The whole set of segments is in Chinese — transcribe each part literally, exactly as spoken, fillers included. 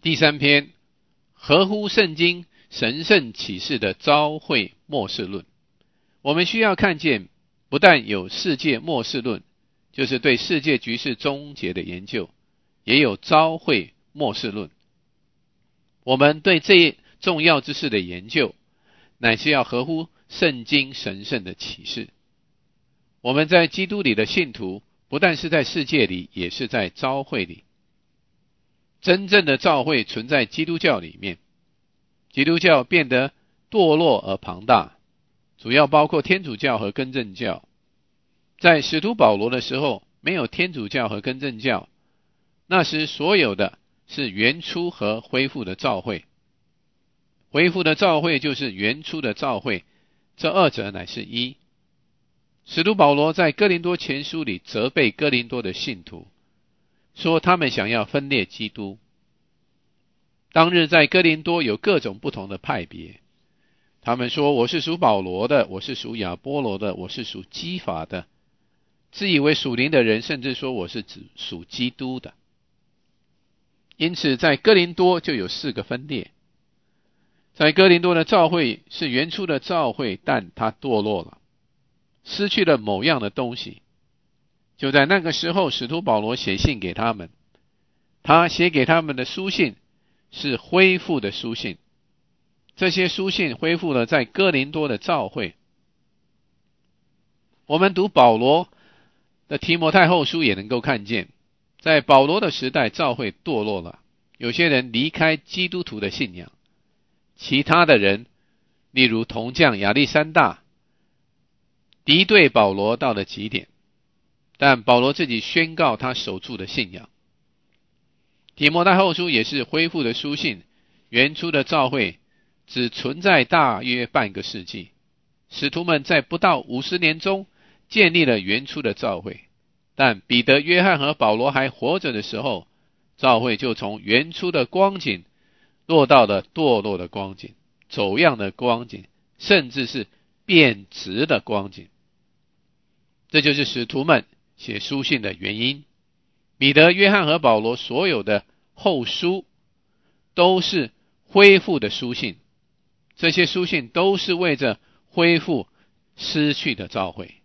第三篇，合乎圣经神圣启示的召会末世论。我们需要看见，不但有世界末世论，就是对世界局势终结的研究，也有召会末世论。我们对这一重要之事的研究，乃是要合乎圣经神圣的启示。我们在基督里的信徒，不但是在世界里，也是在召会里。真正的召会存在基督教里面，基督教变得堕落而庞大，主要包括天主教和更正教。在使徒保罗的时候，没有天主教和更正教，那时所有的是原初和恢复的召会。恢复的召会就是原初的召会，这二者乃是一。使徒保罗在哥林多前书里责备哥林多的信徒，说他们想要分裂基督。当日在哥林多有各种不同的派别，他们说我是属保罗的，我是属亚波罗的，我是属基法的。自以为属灵的人甚至说我是指属基督的。因此在哥林多就有四个分裂。在哥林多的召会是原初的召会，但它堕落了，失去了某样的东西。就在那个时候，使徒保罗写信给他们，他写给他们的书信是恢复的书信。这些书信恢复了在哥林多的召会。我们读保罗的提摩太后书也能够看见，在保罗的时代，召会堕落了，有些人离开基督徒的信仰，其他的人例如铜匠亚历山大敌对保罗到了极点，但保罗自己宣告他守住的信仰。提摩太后书也是恢复的书信，原初的召会只存在大约半个世纪，使徒们在不到五十年中建立了原初的召会，但彼得、约翰和保罗还活着的时候，召会就从原初的光景落到了堕落的光景，走样的光景，甚至是变质的光景。这就是使徒们写书信的原因。彼得、约翰和保罗所有的后书都是恢复的书信，这些书信都是为着恢复失去的召会。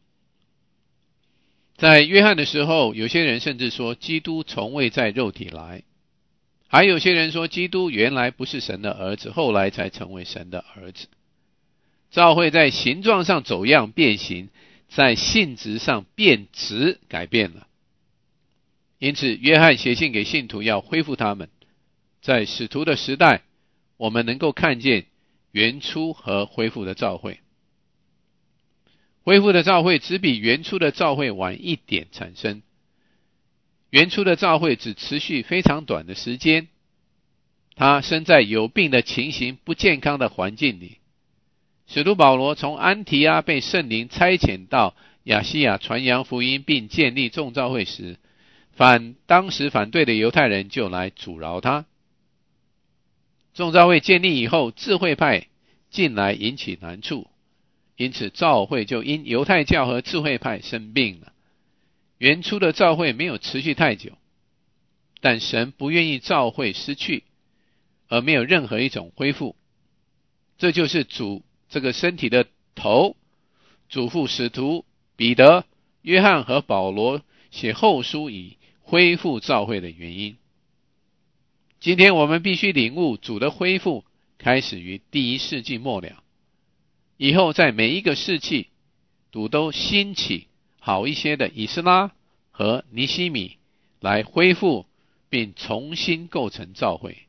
在约翰的时候，有些人甚至说基督从未在肉体来，还有些人说基督原来不是神的儿子，后来才成为神的儿子。召会在形状上走样变形，在性质上变质改变了。因此约翰写信给信徒要恢复他们。在使徒的时代，我们能够看见原初和恢复的召会。恢复的召会只比原初的召会晚一点产生，原初的召会只持续非常短的时间，他身在有病的情形、不健康的环境里。使徒保罗从安提阿被圣灵差遣到亚西亚传扬福音并建立众召会时，反当时反对的犹太人就来阻挠他。众召会建立以后，智慧派进来引起难处，因此召会就因犹太教和智慧派生病了。原初的召会没有持续太久，但神不愿意召会失去，而没有任何一种恢复。这就是主这个身体的头嘱咐使徒彼得、约翰和保罗写后书以恢复召会的原因。今天我们必须领悟，主的恢复开始于第一世纪末了，以后在每一个世纪主都兴起好一些的以斯拉和尼希米来恢复并重新构成召会。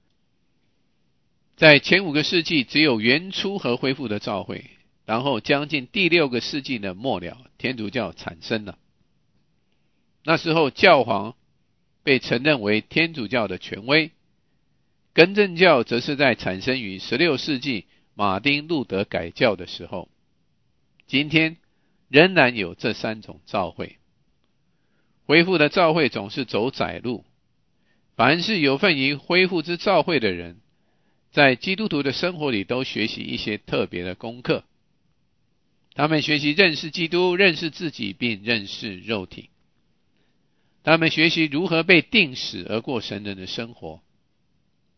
在前五个世纪只有原初和恢复的召会，然后将近第六个世纪的末了，天主教产生了。那时候教皇被承认为天主教的权威，更正教则是在产生于十六世纪马丁路德改教的时候。今天仍然有这三种召会。恢复的召会总是走窄路，凡是有份于恢复之召会的人，在基督徒的生活里都学习一些特别的功课。他们学习认识基督，认识自己，并认识肉体。他们学习如何被定死而过神人的生活。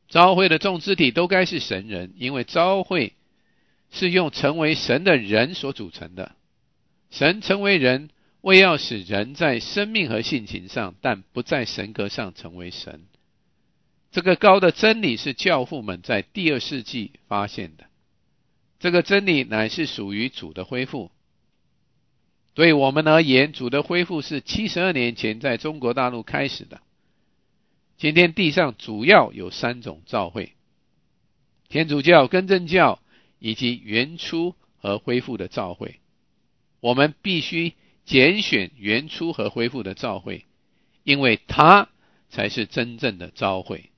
召会的众肢体都该是神人，因为召会是用成为神的人所组成的。神成为人，为要使人在生命和性情上，但不在神格上成为神。这个高的真理是教父们在第二世纪发现的，这个真理乃是属于主的恢复。对我们而言，主的恢复是七十二年前在中国大陆开始的。今天地上主要有三种教会：天主教、更正教以及原初和恢复的教会。我们必须拣选原初和恢复的教会，因为它才是真正的教会。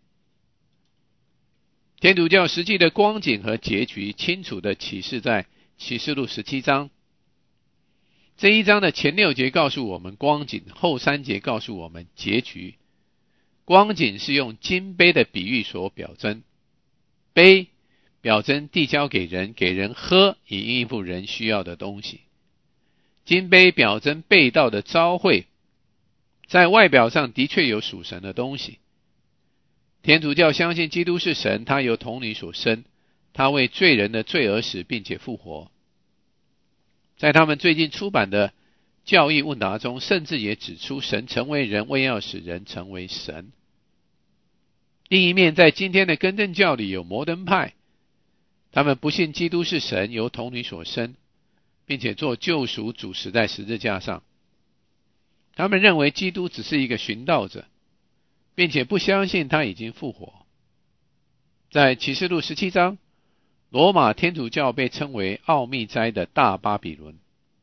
天主教实际的光景和结局清楚地启示在启示录十七章。这一章的前六节告诉我们光景，后三节告诉我们结局。光景是用金杯的比喻所表征，杯表征递交给人，给人喝，以应付人需要的东西。金杯表征被盗的召会，在外表上的确有属神的东西。天主教相信基督是神，他由童女所生，他为罪人的罪而死，并且复活。在他们最近出版的教义问答中，甚至也指出神成为人，为要使人成为神。另一面，在今天的更正教里有摩登派，他们不信基督是神，由童女所生，并且做救赎主死在十字架上。他们认为基督只是一个寻道者，并且不相信他已经复活。在启示录十七章，罗马天主教被称为奥秘斋的大巴比伦。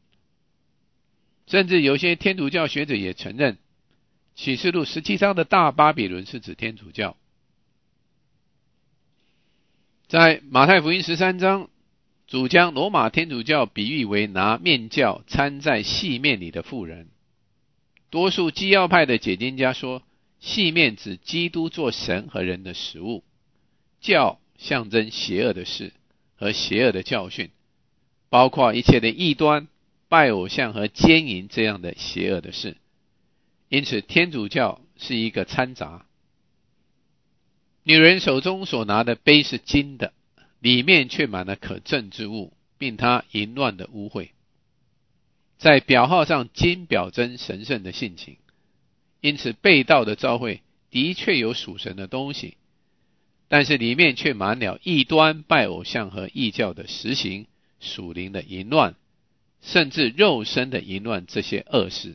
甚至有些天主教学者也承认，启示录十七章的大巴比伦是指天主教。在马太福音十三章，主将罗马天主教比喻为拿面酵掺在细面里的妇人。多数基要派的解经家说，细面指基督做神和人的食物，酵象征邪恶的事和邪恶的教训，包括一切的异端、拜偶像和奸淫这样的邪恶的事。因此天主教是一个掺杂。女人手中所拿的杯是金的，里面却满了可憎之物，并他淫乱的污秽。在表号上，金表征神圣的性情，因此被盗的召会的确有属神的东西，但是里面却满了异端、拜偶像和异教的实行，属灵的淫乱，甚至肉身的淫乱，这些恶事。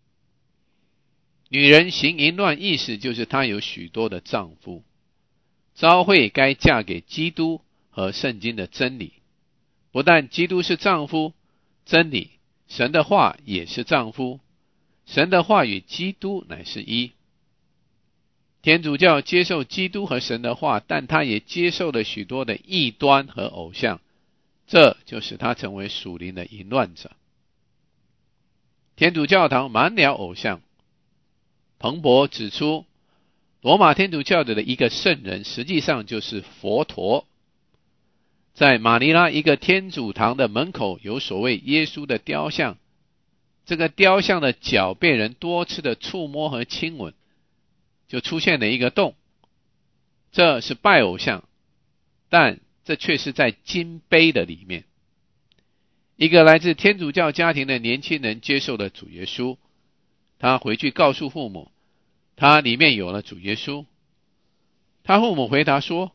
女人行淫乱，意思就是她有许多的丈夫。召会该嫁给基督和圣经的真理，不但基督是丈夫，真理神的话也是丈夫，神的话与基督乃是一。天主教接受基督和神的话，但他也接受了许多的异端和偶像，这就使他成为属灵的淫乱者。天主教堂满了偶像。彭博指出，罗马天主教的一个圣人实际上就是佛陀。在马尼拉一个天主堂的门口有所谓耶稣的雕像，这个雕像的脚被人多次的触摸和亲吻，就出现了一个洞。这是拜偶像，但这却是在金杯的里面。一个来自天主教家庭的年轻人接受了主耶稣，他回去告诉父母，他里面有了主耶稣。他父母回答说，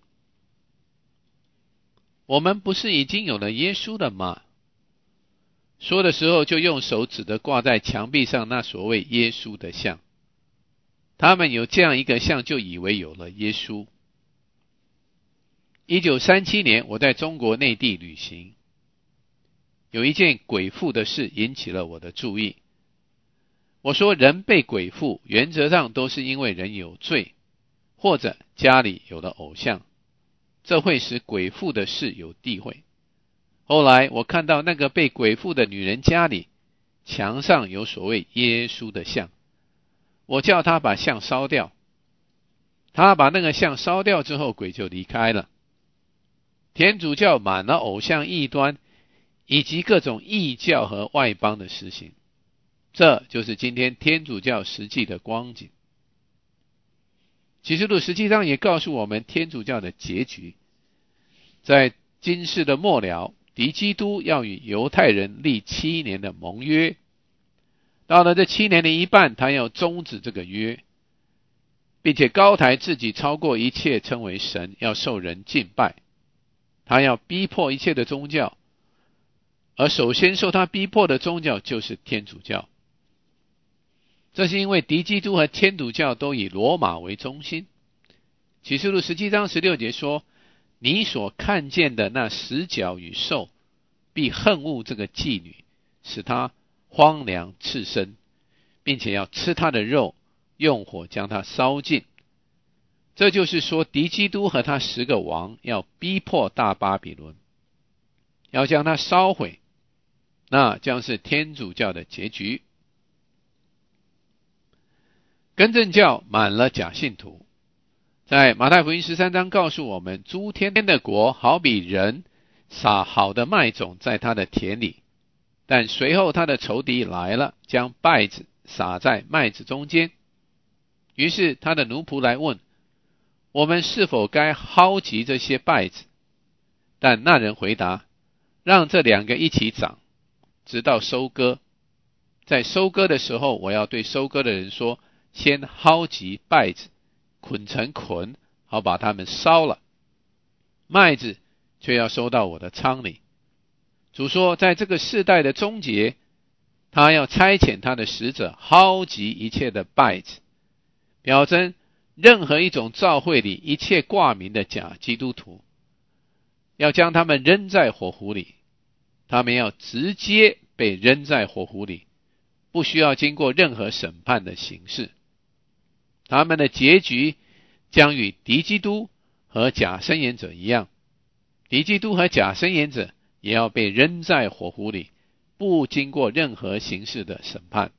我们不是已经有了耶稣了吗？说的时候就用手指着挂在墙壁上那所谓耶稣的像。他们有这样一个像，就以为有了耶稣。一九三七年，我在中国内地旅行，有一件鬼附的事引起了我的注意。我说，人被鬼附，原则上都是因为人有罪，或者家里有了偶像，这会使鬼附的事有地位。后来我看到那个被鬼附的女人家里墙上有所谓耶稣的像，我叫他把像烧掉。他把那个像烧掉之后，鬼就离开了。天主教满了偶像异端，以及各种异教和外邦的实行。这就是今天天主教实际的光景。 启示录十七章也告诉我们天主教的结局，在今世的末了，敌基督要与犹太人立七年的盟约，到了这七年的一半，他要终止这个约，并且高抬自己超过一切，称为神，要受人敬拜。他要逼迫一切的宗教，而首先受他逼迫的宗教就是天主教。这是因为敌基督和天主教都以罗马为中心。启示录十七章十六节说，你所看见的那十角与兽必恨恶这个妓女，使她荒凉赤身，并且要吃她的肉，用火将她烧尽。这就是说，敌基督和他十个王要逼迫大巴比伦，要将它烧毁，那将是天主教的结局。更正教满了假信徒，在马太福音十三章告诉我们，诸天的国好比人撒好的麦种在他的田里，但随后他的仇敌来了，将稗子撒在麦子中间。于是他的奴仆来问，我们是否该薅集这些稗子？但那人回答，让这两个一起长，直到收割。在收割的时候，我要对收割的人说，先薅集稗子，捆成捆，好把它们烧了，麦子却要收到我的仓里。主说，在这个世代的终结，他要差遣他的使者薅集一切的稗子，表征任何一种教会里一切挂名的假基督徒，要将他们扔在火湖里，他们要直接被扔在火湖里，不需要经过任何审判的形式。他们的结局将与敌基督和假申言者一样，敌基督和假申言者也要被扔在火湖里，不经过任何形式的审判。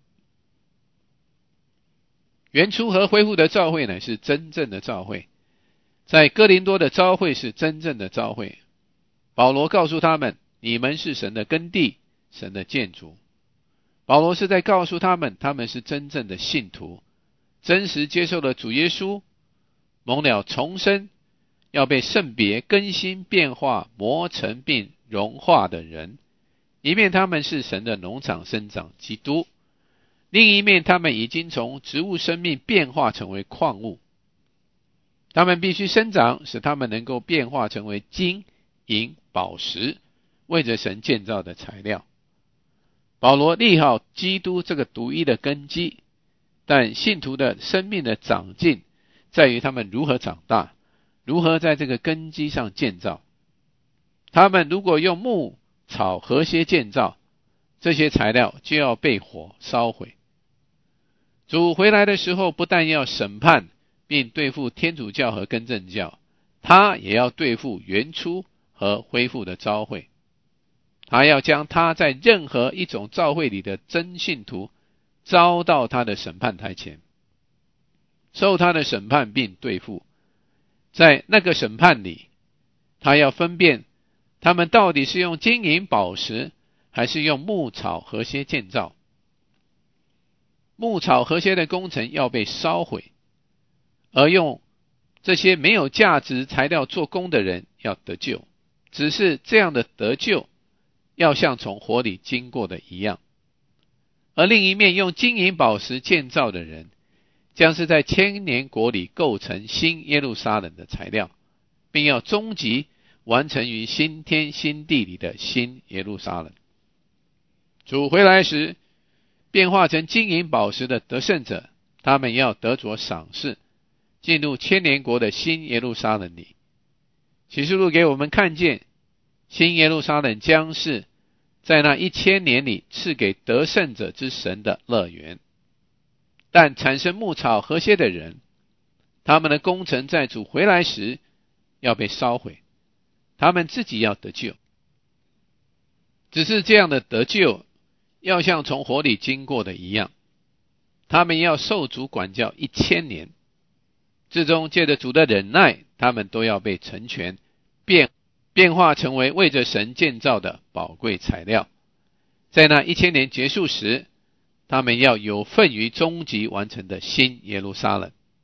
原初和恢复的教会乃是真正的教会，在哥林多的教会是真正的教会。保罗告诉他们，你们是神的耕地，神的建筑。保罗是在告诉他们，他们是真正的信徒，真实接受了主耶稣，蒙了重生，要被圣别、更新、变化、磨成并融化的人。一面他们是神的农场生长基督，另一面他们已经从植物生命变化成为矿物。他们必须生长，使他们能够变化成为金、银、宝石，为着神建造的材料。保罗立好基督这个独一的根基，但信徒的生命的长进在于他们如何长大，如何在这个根基上建造。他们如果用木、草、禾秸建造，这些材料就要被火烧毁。主回来的时候，不但要审判并对付天主教和更正教，他也要对付原初和恢复的教会。他要将他在任何一种教会里的真信徒招到他的审判台前，受他的审判并对付。在那个审判里，他要分辨他们到底是用金银宝石，还是用木草禾秸建造。木草禾秸的工程要被烧毁，而用这些没有价值材料做工的人要得救，只是这样的得救要像从火里经过的一样。而另一面用金银宝石建造的人，将是在千年国里构成新耶路撒冷的材料，并要终极完成于新天新地里的新耶路撒冷。主回来时，变化成金银宝石的得胜者，他们要得着赏识，进入千年国的新耶路撒冷里。启示录给我们看见，新耶路撒冷将是在那一千年里赐给得胜者之神的乐园。但产生木草禾秸的人，他们的工程在主回来时要被烧毁，他们自己要得救。只是这样的得救要像从火里经过的一样，他们要受主管教一千年，至终借着主的忍耐，他们都要被成全，变变化成为为着神建造的宝贵材料。在那一千年结束时，他们要有份于终极完成的新耶路撒冷。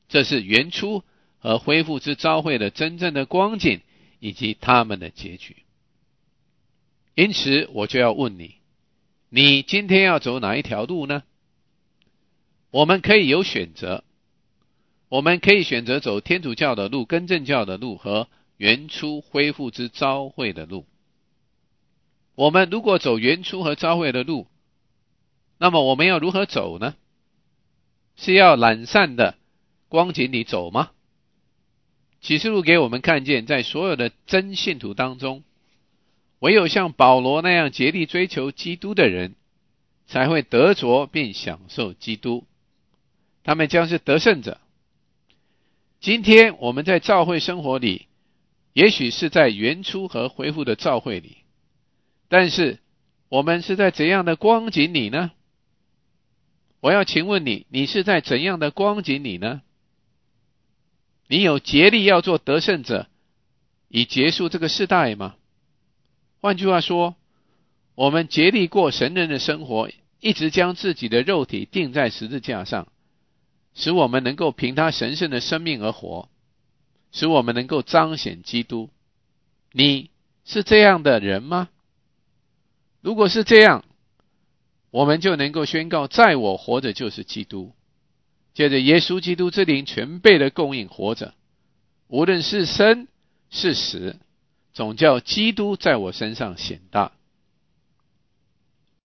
这是原初和恢复之召会的真正的光景以及他们的结局。因此我就要问你，你今天要走哪一条路呢？我们可以有选择，我们可以选择走天主教的路、更正教的路和原初恢复之召会的路。我们如果走原初和召会的路，那么我们要如何走呢？是要懒散的光景里走吗？启示录给我们看见，在所有的真信徒当中，唯有像保罗那样竭力追求基督的人，才会得着并享受基督，他们将是得胜者。今天我们在教会生活里，也许是在原初和恢复的教会里，但是我们是在怎样的光景里呢？我要请问你，你是在怎样的光景里呢？你有竭力要做得胜者，以结束这个世代吗？换句话说，我们竭力过神人的生活，一直将自己的肉体钉在十字架上，使我们能够凭他神圣的生命而活，使我们能够彰显基督。你是这样的人吗？如果是这样，我们就能够宣告，在我活着就是基督，借着耶稣基督之灵全备的供应活着，无论是生是死，总叫基督在我身上显大。